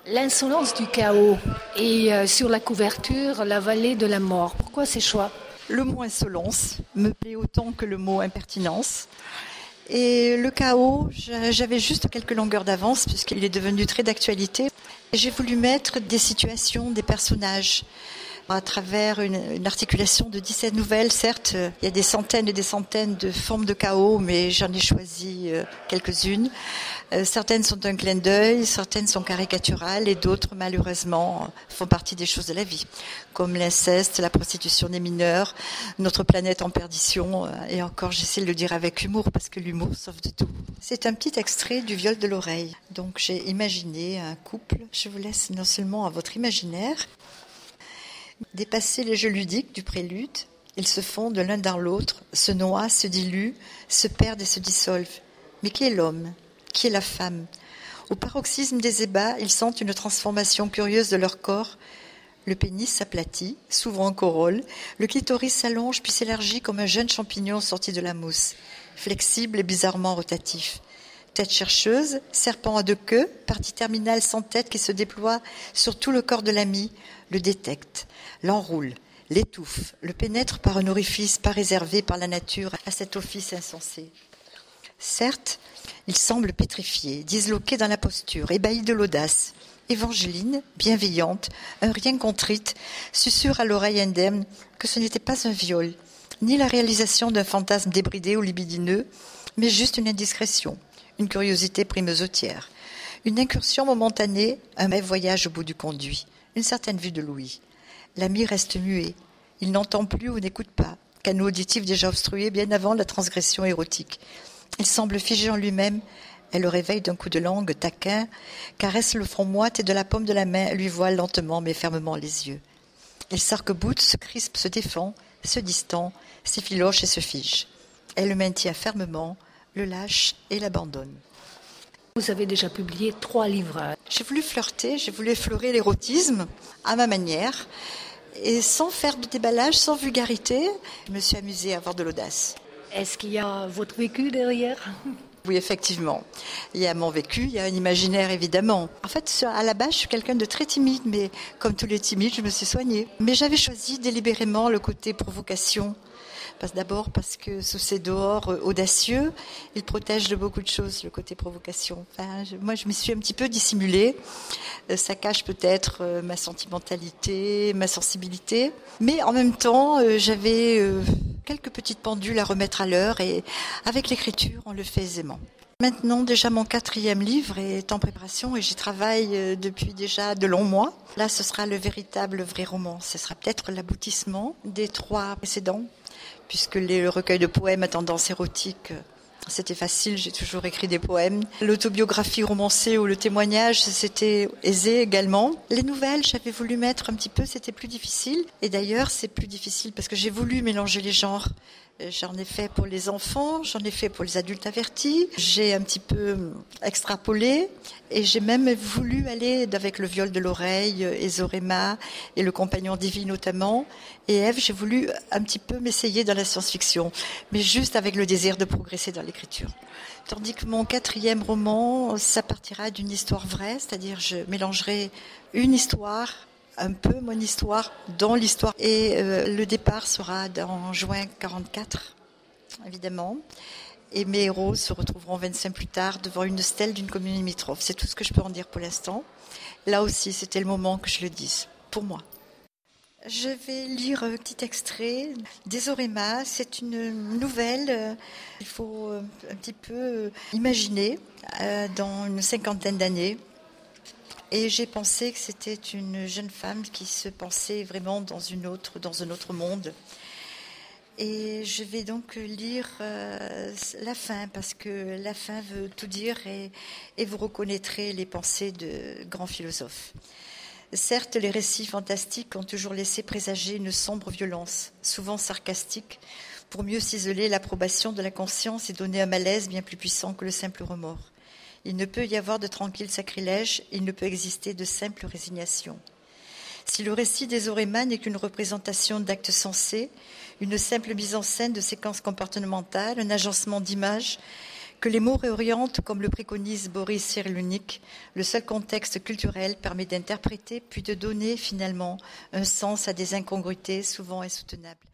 L'insolence du chaos et sur la couverture, la vallée de la mort. Pourquoi ces choix? Le mot insolence me plaît autant que le mot impertinence. Et le chaos, j'avais juste quelques longueurs d'avance puisqu'il est devenu très d'actualité. J'ai voulu mettre des situations, des personnages à travers une articulation de 17 nouvelles. Certes, il y a des centaines et des centaines de formes de chaos, mais j'en ai choisi quelques-unes. Certaines sont un clin d'œil, certaines sont caricaturales et d'autres, malheureusement, font partie des choses de la vie, comme l'inceste, la prostitution des mineurs, notre planète en perdition. Et encore, j'essaie de le dire avec humour, parce que l'humour sauve de tout. C'est un petit extrait du Viol de l'oreille. Donc j'ai imaginé un couple. Je vous laisse non seulement à votre imaginaire. Dépasser les jeux ludiques du prélude, ils se fondent l'un dans l'autre, se noient, se diluent, se perdent et se dissolvent. Mais qui est l'homme? Qui est la femme? Au paroxysme des ébats, ils sentent une transformation curieuse de leur corps. Le pénis s'aplatit, s'ouvre en corolle, le clitoris s'allonge puis s'élargit comme un jeune champignon sorti de la mousse, flexible et bizarrement rotatif. Tête chercheuse, serpent à deux queues, partie terminale sans tête qui se déploie sur tout le corps de l'ami, le détecte, l'enroule, l'étouffe, le pénètre par un orifice pas réservé par la nature à cet office insensé. Certes, il semble pétrifié, disloqué dans la posture, ébahi de l'audace. Évangéline, bienveillante, un rien contrite, susurre à l'oreille indemne que ce n'était pas un viol, ni la réalisation d'un fantasme débridé ou libidineux, mais juste une indiscrétion, une curiosité primesautière, une incursion momentanée, un bref voyage au bout du conduit, une certaine vue de Louis. L'ami reste muet, il n'entend plus ou n'écoute pas, canaux auditif déjà obstrué bien avant la transgression érotique. Il semble figé en lui-même, elle le réveille d'un coup de langue taquin, caresse le front moite et de la paume de la main lui voile lentement mais fermement les yeux. Il s'arc-boute, se crispe, se défend, se distend, s'effiloche et se fige. Elle le maintient fermement, le lâche et l'abandonne. Vous avez déjà publié 3 livres. J'ai voulu flirter, j'ai voulu effleurer l'érotisme à ma manière et sans faire de déballage, sans vulgarité. Je me suis amusée à avoir de l'audace. Est-ce qu'il y a votre vécu derrière? Oui, effectivement. Il y a mon vécu, il y a un imaginaire évidemment. En fait, à la base, je suis quelqu'un de très timide, mais comme tous les timides, je me suis soignée. Mais j'avais choisi délibérément le côté provocation. D'abord parce que sous ces dehors audacieux, il protège de beaucoup de choses, le côté provocation. Moi, je m'y suis un petit peu dissimulée. Ça cache peut-être ma sentimentalité, ma sensibilité. Mais en même temps, j'avais quelques petites pendules à remettre à l'heure et avec l'écriture, on le fait aisément. Maintenant, déjà, mon 4e livre est en préparation et j'y travaille depuis déjà de longs mois. Là, ce sera le véritable vrai roman. Ce sera peut-être l'aboutissement des 3 précédents. Puisque le recueil de poèmes à tendance érotique, c'était facile, j'ai toujours écrit des poèmes. L'autobiographie romancée ou le témoignage, c'était aisé également. Les nouvelles, j'avais voulu mettre un petit peu, c'était plus difficile. Et d'ailleurs, c'est plus difficile parce que j'ai voulu mélanger les genres. J'en ai fait pour les enfants, j'en ai fait pour les adultes avertis. J'ai un petit peu extrapolé et j'ai même voulu aller avec le viol de l'oreille, Ezorema et le compagnon d'Evie notamment. Et Ève, j'ai voulu un petit peu m'essayer dans la science-fiction, mais juste avec le désir de progresser dans l'écriture. Tandis que mon 4e roman, ça partira d'une histoire vraie, c'est-à-dire je mélangerai une histoire, un peu mon histoire dans l'histoire. Et le départ sera en juin 44, évidemment. Et mes héros se retrouveront 25 plus tard devant une stèle d'une commune limitrophe. C'est tout ce que je peux en dire pour l'instant. Là aussi, c'était le moment que je le dise, pour moi. Je vais lire un petit extrait d'Ezorema. C'est une nouvelle. Il faut un petit peu imaginer dans une 50aine d'années. Et j'ai pensé que c'était une jeune femme qui se pensait vraiment dans un autre monde. Et je vais donc lire la fin, parce que la fin veut tout dire et vous reconnaîtrez les pensées de grands philosophes. Certes, les récits fantastiques ont toujours laissé présager une sombre violence, souvent sarcastique, pour mieux ciseler l'approbation de la conscience et donner un malaise bien plus puissant que le simple remords. Il ne peut y avoir de tranquille sacrilège, il ne peut exister de simple résignation. Si le récit d'Ezorema n'est qu'une représentation d'actes sensés, une simple mise en scène de séquences comportementales, un agencement d'images Que les mots réorientent, comme le préconise Boris Cyrulnik, le seul contexte culturel permet d'interpréter puis de donner finalement un sens à des incongruités souvent insoutenables.